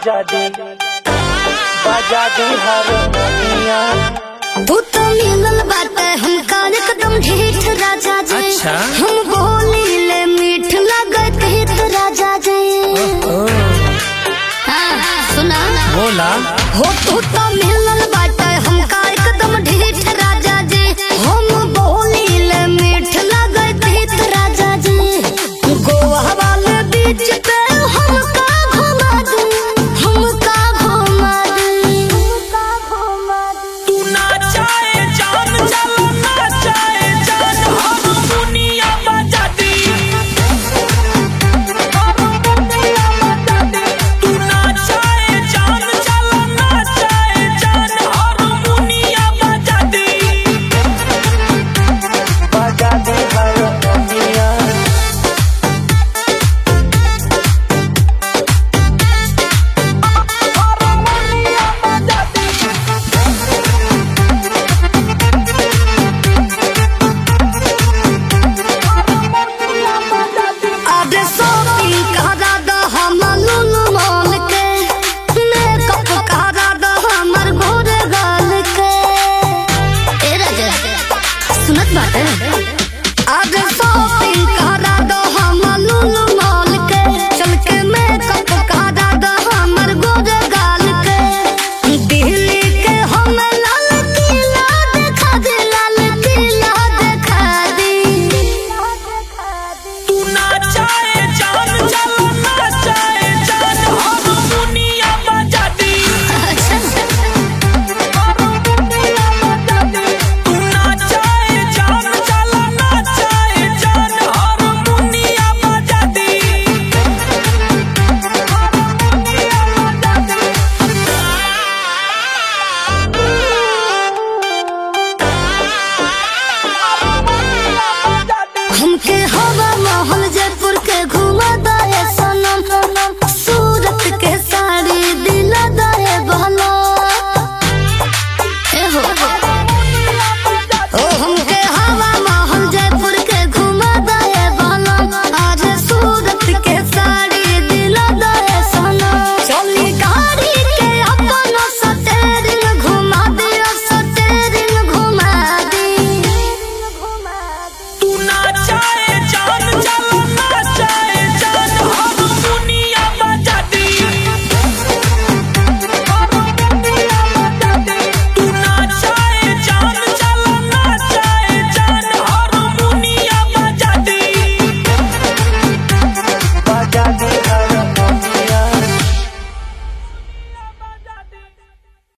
बजा दी हारमोनिया। तू तो मिलल बाटे हमका एकदम ढीठ राजा जी। अच्छा? हम बोली ले मीठ लगत हित राजा जी। हाँ, सुना बोला हो तू तो मिलल बाटे हमका एकदम ढीठ राजा जी। हम बोली ले मीठ लगत हित राजा जी। गोवा वाले बीच पे हमका घुमा दे, हमका घुमा दे, हमका घुमा दे। तू ना चाहे जान चलो ना चाहे जान हारमोनिया बजा दी। तू ना चाहे जान चलो ना चाहे जान हारमोनिया बजा दी। हारमोनिया। आधे शॉपिंग करा दा हमर लुलु मॉल के, मेकअप करा दा हमर गोरे गाल के। ए राजा सुनत बाटे